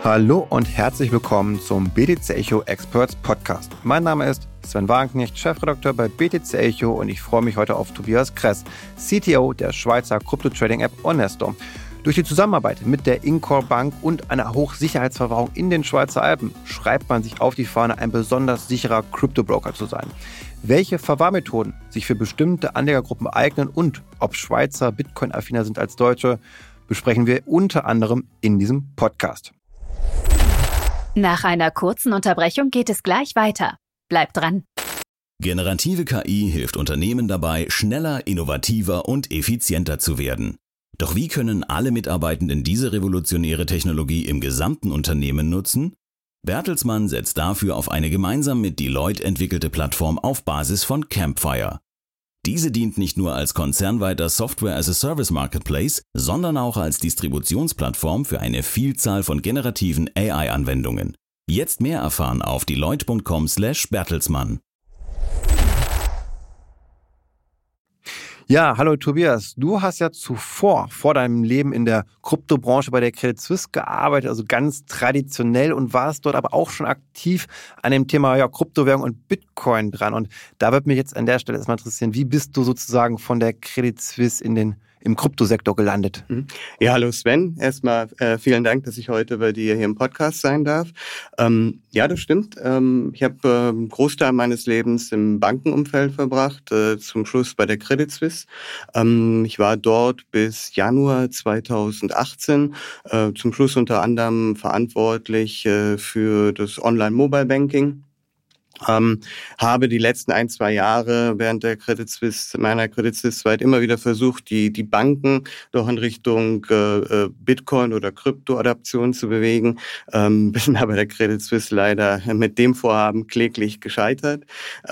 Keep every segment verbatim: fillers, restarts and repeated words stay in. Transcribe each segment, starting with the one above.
Hallo und herzlich willkommen zum B T C Echo Experts Podcast. Mein Name ist Sven Wagenknecht, Chefredakteur bei B T C Echo und ich freue mich heute auf Tobias Kress, C T O der Schweizer Krypto-Trading-App Onesto. Durch die Zusammenarbeit mit der Incor Bank und einer Hochsicherheitsverwahrung in den Schweizer Alpen schreibt man sich auf die Fahne, ein besonders sicherer Krypto-Broker zu sein. Welche Verwahrmethoden sich für bestimmte Anlegergruppen eignen und ob Schweizer Bitcoin-affiner sind als Deutsche, besprechen wir unter anderem in diesem Podcast. Nach einer kurzen Unterbrechung geht es gleich weiter. Bleibt dran. Generative K I hilft Unternehmen dabei, schneller, innovativer und effizienter zu werden. Doch wie können alle Mitarbeitenden diese revolutionäre Technologie im gesamten Unternehmen nutzen? Bertelsmann setzt dafür auf eine gemeinsam mit Deloitte entwickelte Plattform auf Basis von Campfire. Diese dient nicht nur als konzernweiter Software-as-a-Service-Marketplace, sondern auch als Distributionsplattform für eine Vielzahl von generativen A I-Anwendungen. Jetzt mehr erfahren auf deloitte punkt com slash bertelsmann. Ja, hallo Tobias. Du hast ja zuvor, vor deinem Leben in der Kryptobranche bei der Credit Suisse gearbeitet, also ganz traditionell und warst dort aber auch schon aktiv an dem Thema ja, Kryptowährung und Bitcoin dran. Und da würde mich jetzt an der Stelle erstmal interessieren, wie bist du sozusagen von der Credit Suisse in den im Kryptosektor gelandet? Ja, hallo Sven. Erstmal äh, vielen Dank, dass ich heute bei dir hier im Podcast sein darf. Ähm, ja, das stimmt. Ähm, ich habe äh, einen Großteil meines Lebens im Bankenumfeld verbracht, äh, zum Schluss bei der Credit Suisse. Ähm, ich war dort bis Januar zweitausendachtzehn, äh, zum Schluss unter anderem verantwortlich äh, für das Online-Mobile-Banking. Ähm, habe die letzten ein, zwei Jahre während der Credit Suisse, meiner Credit Suisse-Zeit immer wieder versucht, die, die Banken doch in Richtung äh, Bitcoin oder Krypto-Adaption zu bewegen. Ähm, bin aber der Credit Suisse leider mit dem Vorhaben kläglich gescheitert.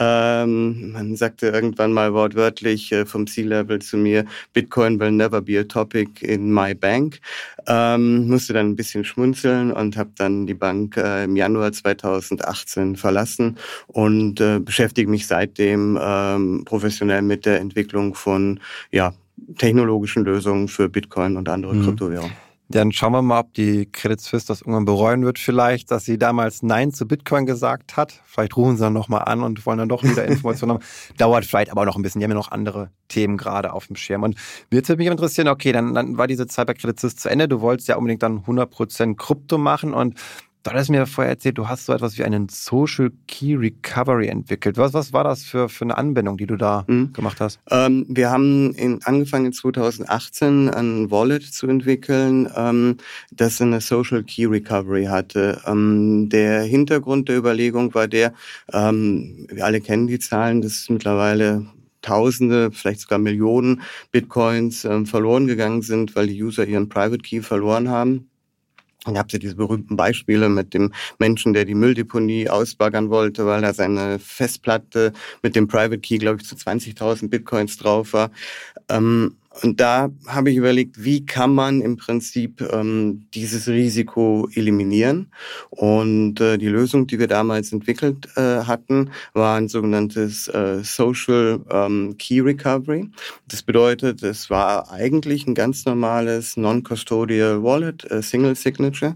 Ähm, man sagte irgendwann mal wortwörtlich äh, vom C-Level zu mir, Bitcoin will never be a topic in my bank. Ähm, musste dann ein bisschen schmunzeln und habe dann die Bank äh, im Januar zweitausendachtzehn verlassen und äh, beschäftige mich seitdem ähm, professionell mit der Entwicklung von ja, technologischen Lösungen für Bitcoin und andere mhm. Kryptowährungen. Dann schauen wir mal, ob die Credit Suisse das irgendwann bereuen wird vielleicht, dass sie damals Nein zu Bitcoin gesagt hat. Vielleicht rufen sie dann nochmal an und wollen dann doch wieder Informationen haben. Dauert vielleicht aber noch ein bisschen. Die haben ja noch andere Themen gerade auf dem Schirm. Und jetzt würde mich interessieren, okay, dann, dann war diese Zeit bei Credit Suisse zu Ende. Du wolltest ja unbedingt dann hundert Prozent Krypto machen und du hattest mir vorher erzählt, du hast so etwas wie einen Social Key Recovery entwickelt. Was, was war das für, für eine Anwendung, die du da mhm. gemacht hast? Ähm, wir haben in, angefangen in zweitausendachtzehn ein Wallet zu entwickeln, ähm, das eine Social Key Recovery hatte. Ähm, der Hintergrund der Überlegung war der, ähm, wir alle kennen die Zahlen, das ist mittlerweile Tausende, vielleicht sogar Millionen Bitcoins ähm, verloren gegangen sind, weil die User ihren Private Key verloren haben. Dann gab es ja diese berühmten Beispiele mit dem Menschen, der die Mülldeponie ausbaggern wollte, weil da seine Festplatte mit dem Private Key, glaube ich, zu zwanzigtausend Bitcoins drauf war. Ähm, und da habe ich überlegt, wie kann man im Prinzip ähm, dieses Risiko eliminieren? Und äh, die Lösung, die wir damals entwickelt äh, hatten, war ein sogenanntes äh, Social ähm, Key Recovery. Das bedeutet, es war eigentlich ein ganz normales Non-Custodial Wallet, äh, Single Signature,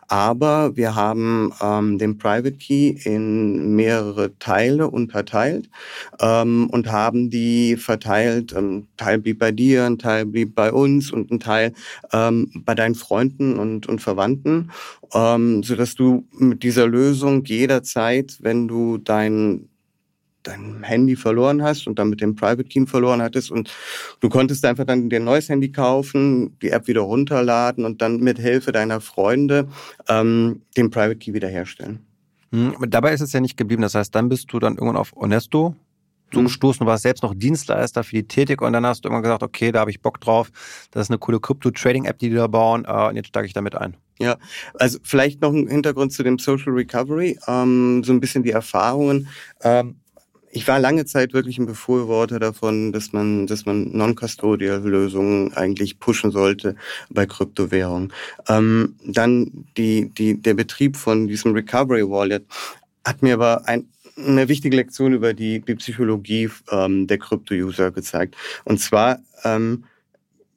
aber wir haben ähm, den Private Key in mehrere Teile unterteilt ähm, und haben die verteilt. Ein Teil blieb bei dir, ein Teil blieb bei uns und ein Teil ähm, bei deinen Freunden und, und Verwandten, ähm, sodass du mit dieser Lösung jederzeit, wenn du dein dein Handy verloren hast und dann mit dem Private Key verloren hattest und du konntest einfach dann dir ein neues Handy kaufen, die App wieder runterladen und dann mit Hilfe deiner Freunde ähm, den Private Key wiederherstellen. Hm, aber dabei ist es ja nicht geblieben. Das heißt, dann bist du dann irgendwann auf Onesto zugestoßen, du warst selbst noch Dienstleister für die Tätig und dann hast du irgendwann gesagt, okay, da habe ich Bock drauf, das ist eine coole Krypto-Trading-App, die die da bauen und jetzt steige ich damit ein. Ja, also vielleicht noch ein Hintergrund zu dem Social Recovery, ähm, so ein bisschen die Erfahrungen. Ähm, Ich war lange Zeit wirklich ein Befürworter davon, dass man, dass man Non-Custodial-Lösungen eigentlich pushen sollte bei Kryptowährungen. Ähm, dann die, die, der Betrieb von diesem Recovery Wallet hat mir aber ein, eine wichtige Lektion über die, die Psychologie ähm, der Krypto-User gezeigt. Und zwar, ähm,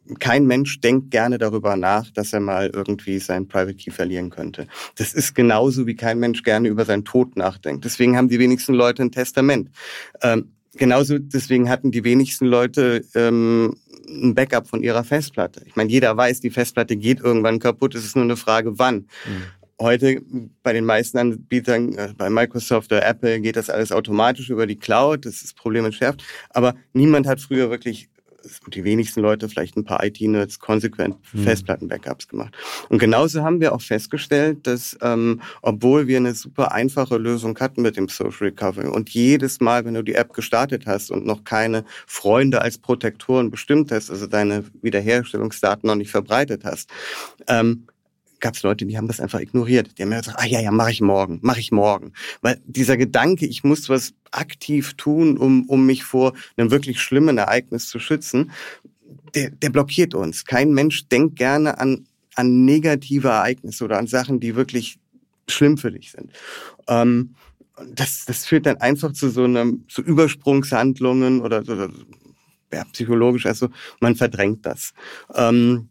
kein Mensch denkt gerne darüber nach, dass er mal irgendwie seinen Private Key verlieren könnte. Das ist genauso, wie kein Mensch gerne über seinen Tod nachdenkt. Deswegen haben die wenigsten Leute ein Testament. Ähm, genauso deswegen hatten die wenigsten Leute ähm, ein Backup von ihrer Festplatte. Ich meine, jeder weiß, die Festplatte geht irgendwann kaputt. Es ist nur eine Frage, wann. Mhm. Heute bei den meisten Anbietern, bei Microsoft oder Apple, geht das alles automatisch über die Cloud. Das ist das Problem entschärft. Aber niemand hat früher wirklich, die wenigsten Leute, vielleicht ein paar I T-Nerds, konsequent mhm. Festplatten-Backups gemacht. Und genauso haben wir auch festgestellt, dass ähm, obwohl wir eine super einfache Lösung hatten mit dem Social Recovery und jedes Mal, wenn du die App gestartet hast und noch keine Freunde als Protektoren bestimmt hast, also deine Wiederherstellungsdaten noch nicht verbreitet hast, ähm, gab es Leute, die haben das einfach ignoriert. Die haben gesagt, ah ja, ja, mache ich morgen, mache ich morgen. Weil dieser Gedanke, ich muss was aktiv tun, um um mich vor einem wirklich schlimmen Ereignis zu schützen, der, der blockiert uns. Kein Mensch denkt gerne an an negative Ereignisse oder an Sachen, die wirklich schlimm für dich sind. Ähm, das, das führt dann einfach zu so einem zu Übersprungshandlungen oder so, ja, psychologisch. Also man verdrängt das. Ähm,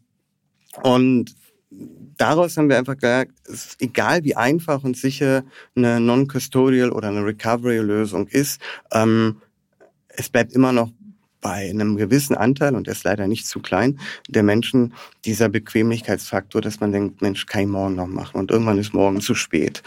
und daraus haben wir einfach gesagt, es ist egal wie einfach und sicher eine Non-Custodial oder eine Recovery-Lösung ist, ähm, es bleibt immer noch bei einem gewissen Anteil, und der ist leider nicht zu klein, der Menschen dieser Bequemlichkeitsfaktor, dass man denkt, Mensch, kann ich morgen noch machen und irgendwann ist morgen zu spät.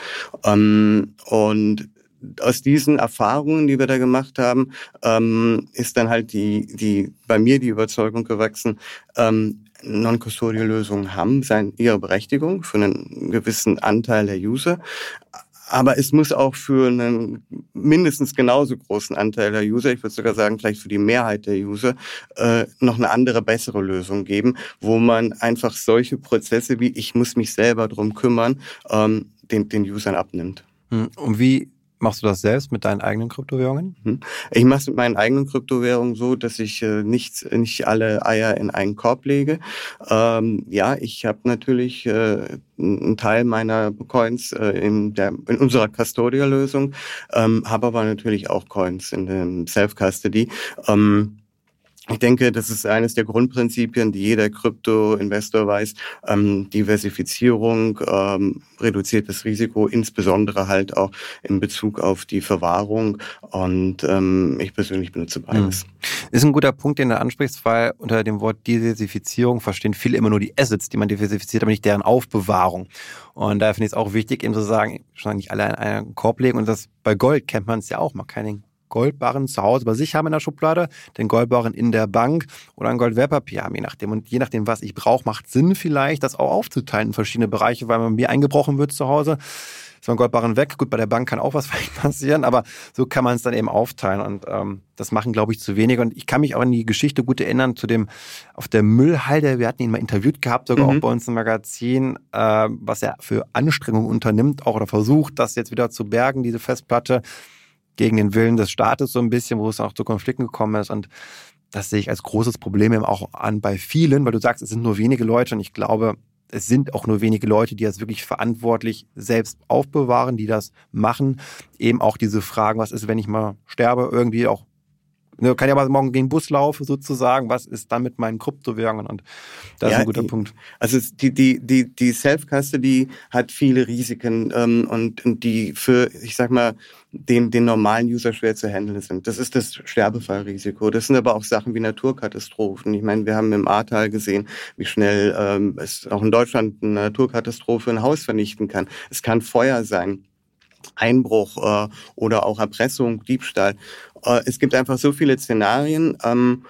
Ähm, und aus diesen Erfahrungen, die wir da gemacht haben, ähm, ist dann halt die, die bei mir die Überzeugung gewachsen, ähm, Non-Custodial-Lösungen haben seine, ihre Berechtigung für einen gewissen Anteil der User. Aber es muss auch für einen mindestens genauso großen Anteil der User, ich würde sogar sagen, vielleicht für die Mehrheit der User, äh, noch eine andere, bessere Lösung geben, wo man einfach solche Prozesse wie ich muss mich selber drum kümmern, ähm, den, den Usern abnimmt. Und wie machst du das selbst mit deinen eigenen Kryptowährungen? Ich mache es mit meinen eigenen Kryptowährungen so, dass ich äh, nicht, nicht alle Eier in einen Korb lege. Ähm, ja, ich habe natürlich äh, einen Teil meiner Coins äh, in, der, in unserer Custodial-Lösung, ähm, habe aber natürlich auch Coins in dem Self-Custody. Ähm, Ich denke, das ist eines der Grundprinzipien, die jeder Krypto-Investor weiß. Ähm, Diversifizierung ähm, reduziert das Risiko, insbesondere halt auch in Bezug auf die Verwahrung. Und ähm, ich persönlich benutze beides. Ist ein guter Punkt, den du ansprichst, weil unter dem Wort Diversifizierung verstehen viele immer nur die Assets, die man diversifiziert, aber nicht deren Aufbewahrung. Und da finde ich es auch wichtig, eben zu sagen, schon nicht alle in einen Korb legen. Und das bei Gold kennt man es ja auch. Man kann den Goldbarren zu Hause bei sich haben in der Schublade, den Goldbarren in der Bank oder ein Goldwertpapier haben, je nachdem. Und je nachdem, was ich brauche, macht Sinn vielleicht, das auch aufzuteilen in verschiedene Bereiche, weil bei mir eingebrochen wird zu Hause. Ist mein Goldbarren weg. Gut, bei der Bank kann auch was passieren, aber so kann man es dann eben aufteilen. Und ähm, das machen, glaube ich, zu wenige. Und ich kann mich auch an die Geschichte gut erinnern zu dem, auf der Müllhalde, wir hatten ihn mal interviewt gehabt, sogar mhm. auch bei uns im Magazin, äh, was er für Anstrengungen unternimmt, auch oder versucht, das jetzt wieder zu bergen, diese Festplatte, gegen den Willen des Staates so ein bisschen, wo es auch zu Konflikten gekommen ist. Und das sehe ich als großes Problem eben auch an bei vielen, weil du sagst, es sind nur wenige Leute und ich glaube, es sind auch nur wenige Leute, die das wirklich verantwortlich selbst aufbewahren, die das machen. Eben auch diese Fragen, was ist, wenn ich mal sterbe, irgendwie auch, ne, kann ja mal morgen gegen den Bus laufen sozusagen, was ist dann mit meinen Kryptowährungen? Und das ja, ist ein guter die, Punkt. Also die, die, die, die Self-Custody hat viele Risiken ähm, und, und die für, ich sag mal, den, den normalen User schwer zu handeln sind. Das ist das Sterbefallrisiko. Das sind aber auch Sachen wie Naturkatastrophen. Ich meine, wir haben im Ahrtal gesehen, wie schnell ähm, es auch in Deutschland eine Naturkatastrophe ein Haus vernichten kann. Es kann Feuer sein, Einbruch äh, oder auch Erpressung, Diebstahl. Äh, es gibt einfach so viele Szenarien. Ähm,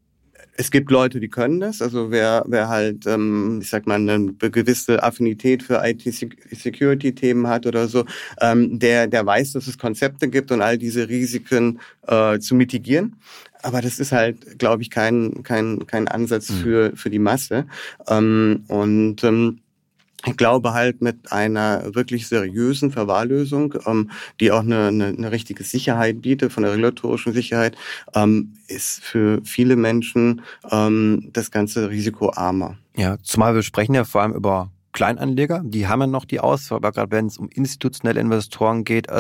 Es gibt Leute, die können das. Also wer, wer halt, ähm, ich sag mal, eine gewisse Affinität für I T-Security-Themen hat oder so, ähm, der, der weiß, dass es Konzepte gibt, um all diese Risiken äh, zu mitigieren. Aber das ist halt, glaube ich, kein, kein, kein Ansatz mhm. für, für die Masse. Ähm, und ähm, ich glaube halt mit einer wirklich seriösen Verwahrlösung, ähm, die auch eine, eine, eine richtige Sicherheit bietet, von der regulatorischen Sicherheit, ähm, ist für viele Menschen ähm, das ganze Risiko armer. Ja, zumal wir sprechen ja vor allem über Kleinanleger, die haben ja noch die Auswahl, aber gerade wenn es um institutionelle Investoren geht, also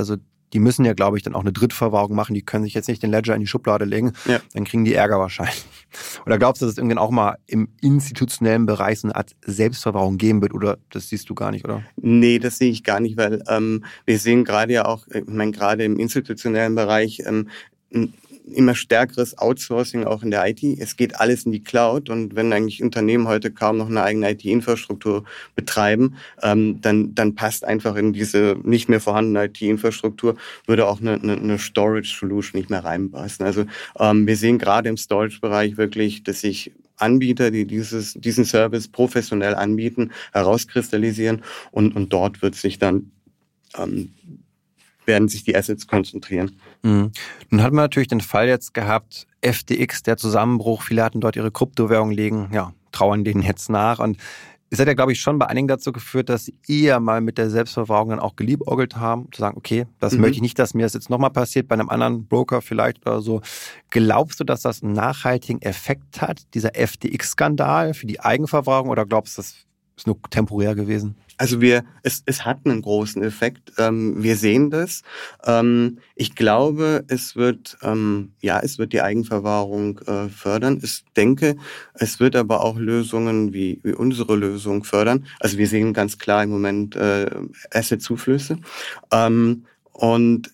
die müssen ja, glaube ich, dann auch eine Drittverwahrung machen. Die können sich jetzt nicht den Ledger in die Schublade legen. Ja. Dann kriegen die Ärger wahrscheinlich. Oder glaubst du, dass es irgendwann auch mal im institutionellen Bereich so eine Art Selbstverwahrung geben wird? Oder das siehst du gar nicht, oder? Nee, das sehe ich gar nicht, weil ähm, wir sehen gerade ja auch, ich meine, gerade im institutionellen Bereich ähm, immer stärkeres Outsourcing auch in der I T. Es geht alles in die Cloud und wenn eigentlich Unternehmen heute kaum noch eine eigene I T-Infrastruktur betreiben, ähm, dann, dann passt einfach in diese nicht mehr vorhandene I T-Infrastruktur, würde auch eine, eine, eine Storage-Solution nicht mehr reinpassen. Also ähm, wir sehen gerade im Storage-Bereich wirklich, dass sich Anbieter, die dieses, diesen Service professionell anbieten, herauskristallisieren und, und dort wird sich dann ähm, werden sich die Assets konzentrieren. Mhm. Nun hat man natürlich den Fall jetzt gehabt, F T X, der Zusammenbruch, viele hatten dort ihre Kryptowährung liegen, ja, trauern denen jetzt nach und es hat ja, glaube ich, schon bei einigen dazu geführt, dass sie eher mal mit der Selbstverwahrung dann auch geliebäugelt haben, zu sagen, okay, das mhm. möchte ich nicht, dass mir das jetzt nochmal passiert, bei einem anderen Broker vielleicht oder so. Glaubst du, dass das einen nachhaltigen Effekt hat, dieser F T X-Skandal für die Eigenverwahrung oder glaubst du, das ist nur temporär gewesen? Also wir, es, es hat einen großen Effekt. Ähm, wir sehen das. Ähm, ich glaube, es wird, ähm, ja, es wird die Eigenverwahrung äh, fördern. Ich denke, es wird aber auch Lösungen wie, wie unsere Lösung fördern. Also wir sehen ganz klar im Moment äh, Asset-Zuflüsse. Ähm, und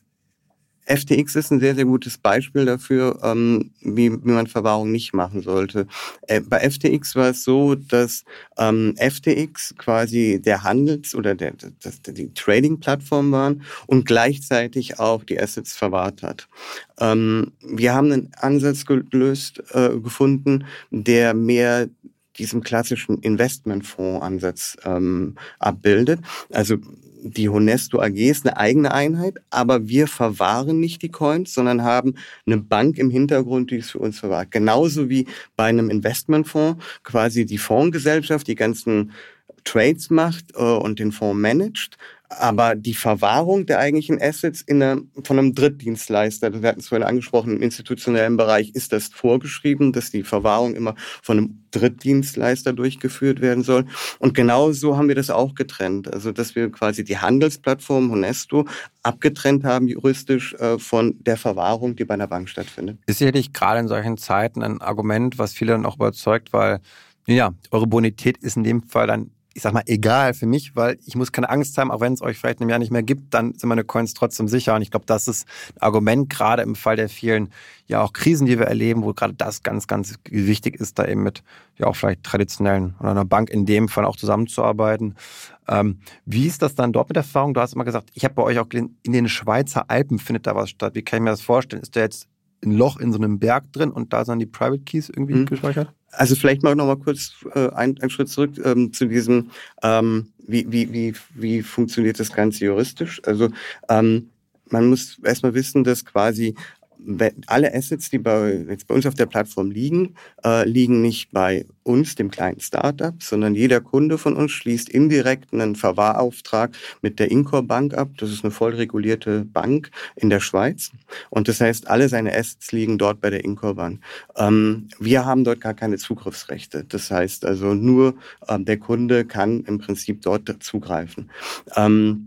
F T X ist ein sehr, sehr gutes Beispiel dafür, ähm, wie, wie man Verwahrung nicht machen sollte. Äh, bei F T X war es so, dass ähm, F T X quasi der Handels- oder der, das, die Trading-Plattform waren und gleichzeitig auch die Assets verwahrt hat. Ähm, wir haben einen Ansatz gelöst, äh, gefunden, der mehr diesem klassischen Investmentfonds-Ansatz ähm, abbildet. Also die Honesto A G ist eine eigene Einheit, aber wir verwahren nicht die Coins, sondern haben eine Bank im Hintergrund, die es für uns verwahrt. Genauso wie bei einem Investmentfonds quasi die Fondsgesellschaft die ganzen Trades macht äh, und den Fonds managt, aber die Verwahrung der eigentlichen Assets in einer, von einem Drittdienstleister, wir hatten es vorhin angesprochen, im institutionellen Bereich ist das vorgeschrieben, dass die Verwahrung immer von einem Drittdienstleister durchgeführt werden soll. Und genau so haben wir das auch getrennt. Also dass wir quasi die Handelsplattform Honesto abgetrennt haben juristisch äh, von der Verwahrung, die bei einer Bank stattfindet. Ist sicherlich gerade in solchen Zeiten ein Argument, was viele dann auch überzeugt, weil ja, eure Bonität ist in dem Fall dann, ich sag mal, egal für mich, weil ich muss keine Angst haben, auch wenn es euch vielleicht in einem Jahr nicht mehr gibt, dann sind meine Coins trotzdem sicher. Und ich glaube, das ist ein Argument, gerade im Fall der vielen, ja auch Krisen, die wir erleben, wo gerade das ganz, ganz wichtig ist, da eben mit ja auch vielleicht traditionellen oder einer Bank in dem Fall auch zusammenzuarbeiten. Ähm, wie ist das dann dort mit der Erfahrung? Du hast immer gesagt, ich habe bei euch auch in den Schweizer Alpen findet da was statt. Wie kann ich mir das vorstellen? Ist da jetzt ein Loch in so einem Berg drin und da sind die Private Keys irgendwie mhm. gespeichert? Also vielleicht mal noch mal kurz äh, ein, einen Schritt zurück ähm, zu diesem, ähm, wie, wie, wie, wie funktioniert das Ganze juristisch? Also ähm, man muss erstmal wissen, dass quasi alle Assets, die bei, jetzt bei uns auf der Plattform liegen, äh, liegen nicht bei uns, dem kleinen Startup, sondern jeder Kunde von uns schließt indirekt einen Verwahrauftrag mit der Incor Bank ab. Das ist eine voll regulierte Bank in der Schweiz. Und das heißt, alle seine Assets liegen dort bei der Incor Bank. Ähm, wir haben dort gar keine Zugriffsrechte. Das heißt also, nur ähm, der Kunde kann im Prinzip dort zugreifen. Ähm,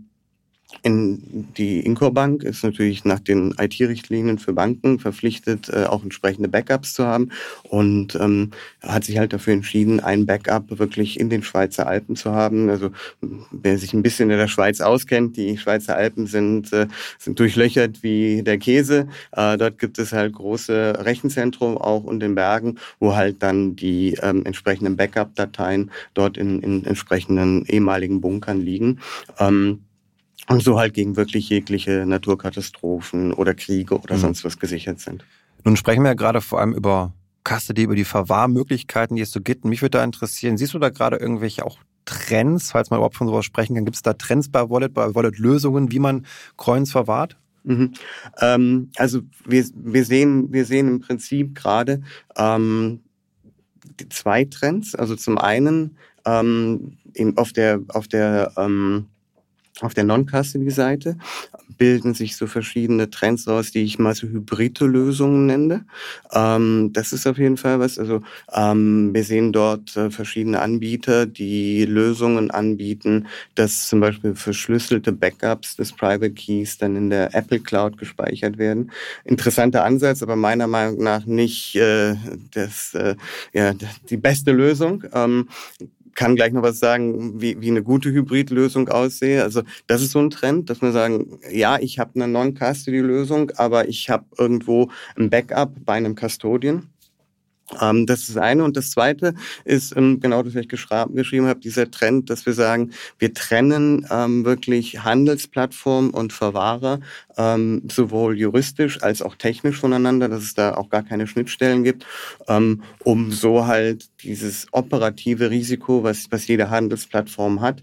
In die Incor Bank ist natürlich nach den I T-Richtlinien für Banken verpflichtet, äh, auch entsprechende Backups zu haben und ähm, hat sich halt dafür entschieden, ein Backup wirklich in den Schweizer Alpen zu haben. Also wer sich ein bisschen in der Schweiz auskennt, die Schweizer Alpen sind äh, sind durchlöchert wie der Käse. Äh, dort gibt es halt große Rechenzentren auch in den Bergen, wo halt dann die ähm, entsprechenden Backup-Dateien dort in, in entsprechenden ehemaligen Bunkern liegen. Ähm, Und so halt gegen wirklich jegliche Naturkatastrophen oder Kriege oder mhm. sonst was gesichert sind. Nun sprechen wir ja gerade vor allem über Custody, über die Verwahrmöglichkeiten, die es so gibt. Mich würde da interessieren, siehst du da gerade irgendwelche auch Trends, falls man überhaupt von sowas sprechen kann? Gibt es da Trends bei Wallet, bei Wallet-Lösungen, wie man Coins verwahrt? Mhm. Ähm, also wir, wir, sehen, wir sehen im Prinzip gerade ähm, die zwei Trends. Also zum einen ähm, auf der, auf der ähm, Auf der Non-Custody-Seite bilden sich so verschiedene Trends raus, die ich mal so hybride Lösungen nenne. Ähm, das ist auf jeden Fall was. Also ähm, wir sehen dort äh, verschiedene Anbieter, die Lösungen anbieten, dass zum Beispiel verschlüsselte Backups des Private Keys dann in der Apple Cloud gespeichert werden. Interessanter Ansatz, aber meiner Meinung nach nicht äh, das, äh, ja, die beste Lösung. Ähm, kann gleich noch was sagen, wie, wie eine gute Hybridlösung aussehe. Also das ist so ein Trend, dass wir sagen, ja, ich habe eine Non-Custody-Lösung, aber ich habe irgendwo ein Backup bei einem Custodian. Ähm, das ist das eine. Und das zweite ist, ähm, genau das, was ich geschra- geschrieben habe, dieser Trend, dass wir sagen, wir trennen ähm, wirklich Handelsplattform und Verwahrer, ähm, sowohl juristisch als auch technisch voneinander, dass es da auch gar keine Schnittstellen gibt, ähm, um so halt dieses operative Risiko, was, was jede Handelsplattform hat,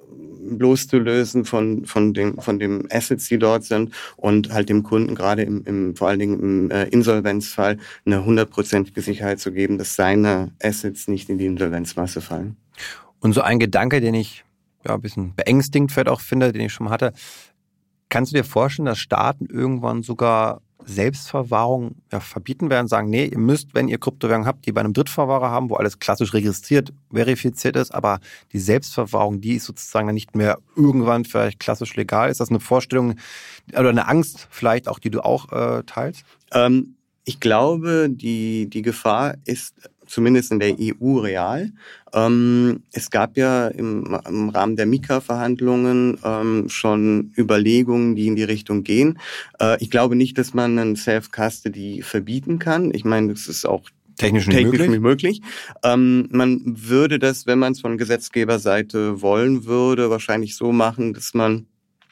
loszulösen von von dem von dem Assets, die dort sind, und halt dem Kunden gerade im, im vor allen Dingen im äh, Insolvenzfall eine hundertprozentige Sicherheit zu geben, dass seine Assets nicht in die Insolvenzmasse fallen. Und so ein Gedanke, den ich ja ein bisschen beängstigend vielleicht auch finde, den ich schon mal hatte, kannst du dir vorstellen, dass Staaten irgendwann sogar Selbstverwahrung ja, verbieten werden, sagen, nee, ihr müsst, wenn ihr Kryptowährungen habt, die bei einem Drittverwahrer haben, wo alles klassisch registriert, verifiziert ist, aber die Selbstverwahrung, die ist sozusagen dann nicht mehr irgendwann vielleicht klassisch legal. Ist das eine Vorstellung oder eine Angst vielleicht auch, die du auch äh, teilst? Ähm, ich glaube, die, die Gefahr ist zumindest in der E U real. Ähm, es gab ja im, im Rahmen der MiCA-Verhandlungen ähm, schon Überlegungen, die in die Richtung gehen. Äh, ich glaube nicht, dass man einen Self-Custody verbieten kann. Ich meine, das ist auch technisch nicht technisch möglich. Nicht möglich. Ähm, man würde das, wenn man es von Gesetzgeberseite wollen würde, wahrscheinlich so machen, dass man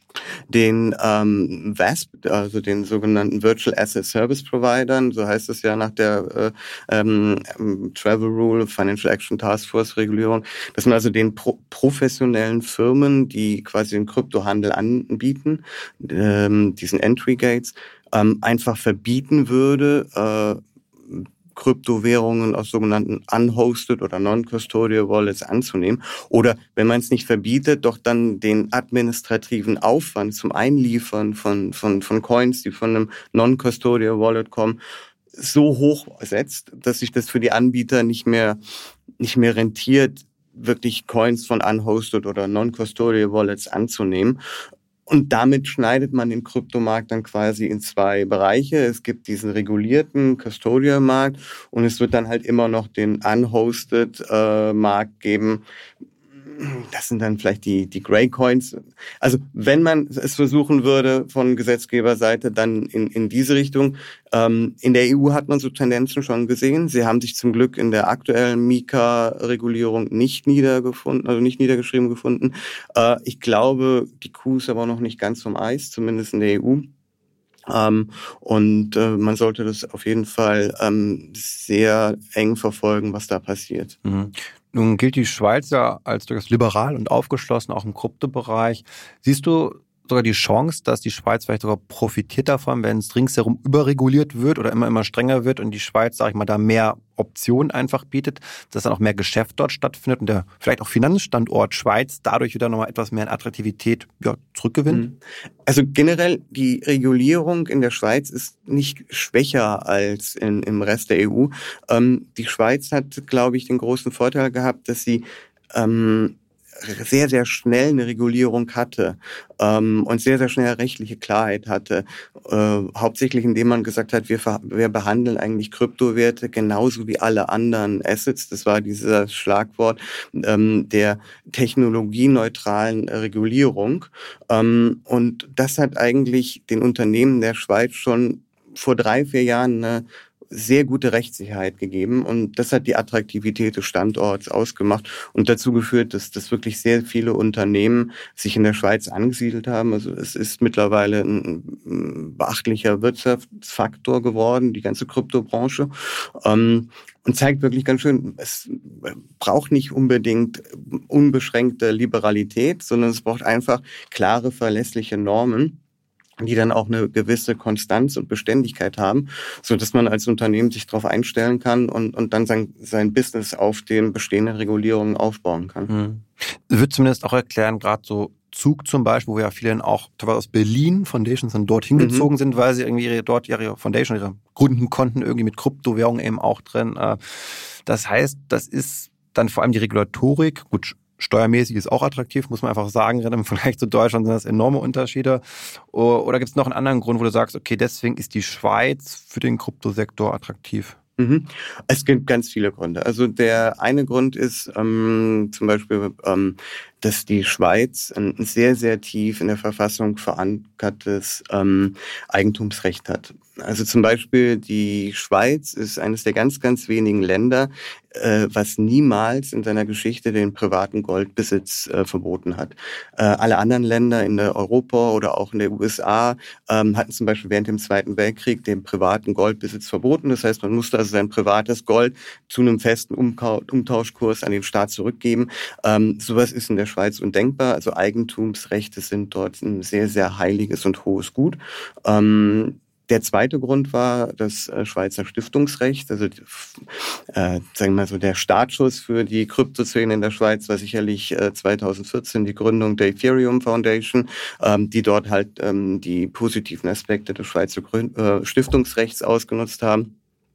den ähm, V A S P, also den sogenannten Virtual Asset Service Providern, so heißt es ja nach der äh, ähm, Travel Rule, Financial Action Task Force Regulierung, dass man also den pro- professionellen Firmen, die quasi den Kryptohandel anbieten, ähm, diesen Entry Gates, ähm, einfach verbieten würde, äh, Kryptowährungen aus sogenannten unhosted oder non-custodial Wallets anzunehmen. Oder wenn man es nicht verbietet, doch dann den administrativen Aufwand zum Einliefern von, von, von Coins, die von einem non-custodial Wallet kommen, so hoch setzt, dass sich das für die Anbieter nicht mehr, nicht mehr rentiert, wirklich Coins von unhosted oder non-custodial Wallets anzunehmen. Und damit schneidet man den Kryptomarkt dann quasi in zwei Bereiche. Es gibt diesen regulierten Custodial-Markt und es wird dann halt immer noch den unhosted äh, Markt geben. Das sind dann vielleicht die, die Grey Coins. Also wenn man es versuchen würde von Gesetzgeberseite, dann in, in diese Richtung. Ähm, in der E U hat man so Tendenzen schon gesehen. Sie haben sich zum Glück in der aktuellen MiCA-Regulierung nicht niedergefunden, also nicht niedergeschrieben gefunden. Äh, ich glaube, die Kuh ist aber noch nicht ganz vom Eis, zumindest in der E U. Ähm, und äh, man sollte das auf jeden Fall ähm, sehr eng verfolgen, was da passiert. Mhm. Nun gilt die Schweiz ja als durchaus liberal und aufgeschlossen, auch im Kryptobereich. Siehst du sogar die Chance, dass die Schweiz vielleicht sogar profitiert davon, wenn es ringsherum überreguliert wird oder immer, immer strenger wird und die Schweiz, sag ich mal, da mehr Optionen einfach bietet, dass dann auch mehr Geschäft dort stattfindet und der vielleicht auch Finanzstandort Schweiz dadurch wieder nochmal etwas mehr in Attraktivität ja, zurückgewinnt? Also generell, die Regulierung in der Schweiz ist nicht schwächer als in, im Rest der E U. Ähm, die Schweiz hat, glaube ich, den großen Vorteil gehabt, dass sie ähm, sehr, sehr schnell eine Regulierung hatte ähm, und sehr, sehr schnell rechtliche Klarheit hatte. Äh, hauptsächlich indem man gesagt hat, wir, ver- wir behandeln eigentlich Kryptowerte genauso wie alle anderen Assets. Das war dieses Schlagwort ähm, der technologieneutralen Regulierung. Ähm, und das hat eigentlich den Unternehmen der Schweiz schon vor drei, vier Jahren eine sehr gute Rechtssicherheit gegeben und das hat die Attraktivität des Standorts ausgemacht und dazu geführt, dass, dass wirklich sehr viele Unternehmen sich in der Schweiz angesiedelt haben. Also es ist mittlerweile ein beachtlicher Wirtschaftsfaktor geworden, die ganze Kryptobranche. Ähm, Und zeigt wirklich ganz schön, es braucht nicht unbedingt unbeschränkte Liberalität, sondern es braucht einfach klare, verlässliche Normen, die dann auch eine gewisse Konstanz und Beständigkeit haben, so dass man als Unternehmen sich darauf einstellen kann und, und dann sein, sein Business auf den bestehenden Regulierungen aufbauen kann. Mhm. Wird zumindest auch erklären, gerade so Zug zum Beispiel, wo ja viele auch teilweise aus Berlin Foundations dann dorthin mhm. gezogen sind, weil sie irgendwie ihre, dort ihre Foundation, ihre gründen konnten, irgendwie mit Kryptowährungen eben auch drin. Das heißt, das ist dann vor allem die Regulatorik, gut, steuermäßig ist auch attraktiv, muss man einfach sagen, im Vergleich zu Deutschland sind das enorme Unterschiede. Oder gibt es noch einen anderen Grund, wo du sagst, okay, deswegen ist die Schweiz für den Kryptosektor attraktiv? Mhm. Es gibt ganz viele Gründe. Also der eine Grund ist ähm, zum Beispiel, ähm, dass die Schweiz ein sehr, sehr tief in der Verfassung verankertes ähm, Eigentumsrecht hat. Also zum Beispiel die Schweiz ist eines der ganz, ganz wenigen Länder, äh, was niemals in seiner Geschichte den privaten Goldbesitz äh, verboten hat. Äh, alle anderen Länder in der Europa oder auch in der U S A ähm, hatten zum Beispiel während dem Zweiten Weltkrieg den privaten Goldbesitz verboten. Das heißt, man musste also sein privates Gold zu einem festen Umka- Umtauschkurs an den Staat zurückgeben. Ähm, sowas ist in der Schweiz undenkbar. Also Eigentumsrechte sind dort ein sehr, sehr heiliges und hohes Gut. Ähm, Der zweite Grund war das äh, Schweizer Stiftungsrecht. Also äh, sagen wir mal so, der Startschuss für die Kryptoszene in der Schweiz war sicherlich äh, zweitausendvierzehn die Gründung der Ethereum Foundation, ähm, die dort halt ähm, die positiven Aspekte des Schweizer Grün- äh, Stiftungsrechts ausgenutzt haben.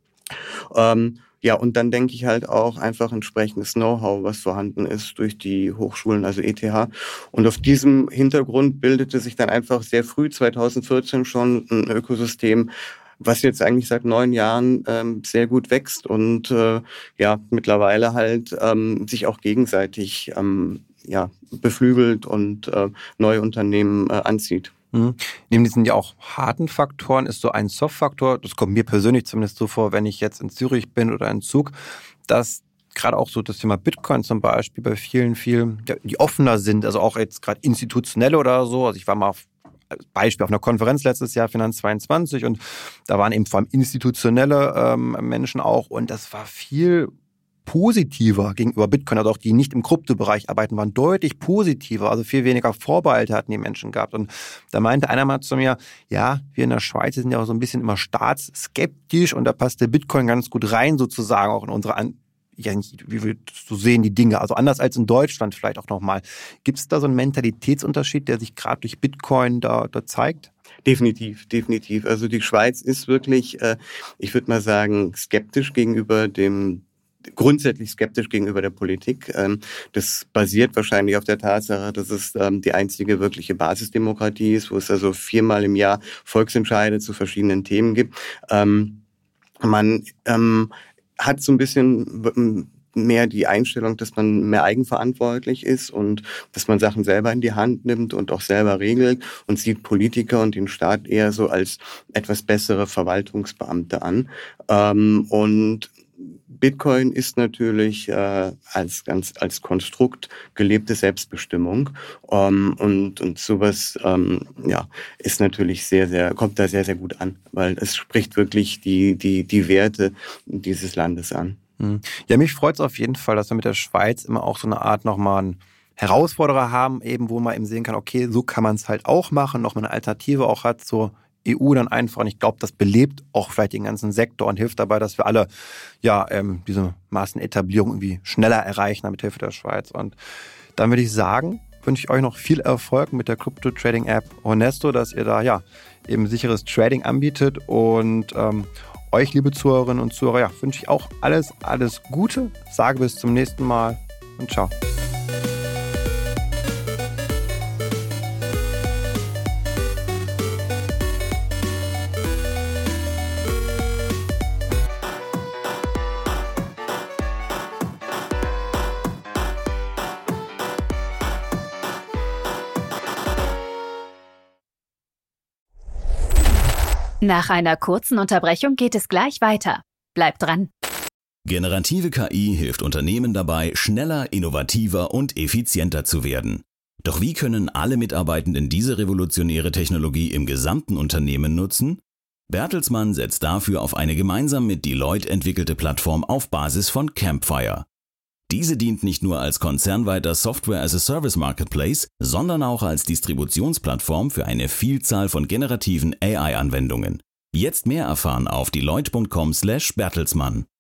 Ähm, Ja, und dann denke ich halt auch einfach entsprechendes Know-how, was vorhanden ist durch die Hochschulen, also E T H. Und auf diesem Hintergrund bildete sich dann einfach sehr früh, zweitausendvierzehn schon, ein Ökosystem, was jetzt eigentlich seit neun Jahren ähm, sehr gut wächst und äh, ja mittlerweile halt ähm, sich auch gegenseitig ähm, ja beflügelt und äh, neue Unternehmen äh, anzieht. Mhm. Neben diesen ja auch harten Faktoren ist so ein Soft-Faktor, das kommt mir persönlich zumindest so vor, wenn ich jetzt in Zürich bin oder in Zug, dass gerade auch so das Thema Bitcoin zum Beispiel bei vielen, vielen, die offener sind, also auch jetzt gerade institutionelle oder so. Also ich war mal auf, als Beispiel auf einer Konferenz letztes Jahr, Finanz zweiundzwanzig, und da waren eben vor allem institutionelle ähm, Menschen auch, und das war viel positiver gegenüber Bitcoin, also auch die nicht im Kryptobereich arbeiten, waren deutlich positiver, also viel weniger Vorbehalte hatten die Menschen gehabt. Und da meinte einer mal zu mir, ja, wir in der Schweiz sind ja auch so ein bisschen immer staatsskeptisch, und da passt der Bitcoin ganz gut rein, sozusagen auch in unsere, An- ja, nicht, wie wir so sehen die Dinge, also anders als in Deutschland vielleicht auch nochmal. Gibt es da so einen Mentalitätsunterschied, der sich gerade durch Bitcoin da, da zeigt? Definitiv, definitiv. Also die Schweiz ist wirklich, äh, ich würde mal sagen, skeptisch gegenüber dem grundsätzlich skeptisch gegenüber der Politik. Das basiert wahrscheinlich auf der Tatsache, dass es die einzige wirkliche Basisdemokratie ist, wo es also viermal im Jahr Volksentscheide zu verschiedenen Themen gibt. Man hat so ein bisschen mehr die Einstellung, dass man mehr eigenverantwortlich ist und dass man Sachen selber in die Hand nimmt und auch selber regelt, und sieht Politiker und den Staat eher so als etwas bessere Verwaltungsbeamte an. Und Bitcoin ist natürlich äh, als ganz als Konstrukt gelebte Selbstbestimmung, ähm, und und sowas ähm, ja ist natürlich sehr sehr kommt da sehr sehr gut an, weil es spricht wirklich die die die Werte dieses Landes an. Ja, mich freut es auf jeden Fall, dass wir mit der Schweiz immer auch so eine Art nochmal einen Herausforderer haben, eben wo man eben sehen kann, okay, so kann man es halt auch machen, noch mal eine Alternative auch hat zur E U dann einfach. Und ich glaube, das belebt auch vielleicht den ganzen Sektor und hilft dabei, dass wir alle ja ähm, diese Massenetablierung irgendwie schneller erreichen mit Hilfe der Schweiz. Und dann würde ich sagen, wünsche ich euch noch viel Erfolg mit der Crypto-Trading-App Honesto, dass ihr da ja eben sicheres Trading anbietet, und ähm, euch, liebe Zuhörerinnen und Zuhörer, ja, wünsche ich auch alles, alles Gute. Sage bis zum nächsten Mal und ciao. Nach einer kurzen Unterbrechung geht es gleich weiter. Bleibt dran. Generative K I hilft Unternehmen dabei, schneller, innovativer und effizienter zu werden. Doch wie können alle Mitarbeitenden diese revolutionäre Technologie im gesamten Unternehmen nutzen? Bertelsmann setzt dafür auf eine gemeinsam mit Deloitte entwickelte Plattform auf Basis von Campfire. Diese dient nicht nur als konzernweiter Software-as-a-Service-Marketplace, sondern auch als Distributionsplattform für eine Vielzahl von generativen A I-Anwendungen. Jetzt mehr erfahren auf deloitte punkt com slash Bertelsmann.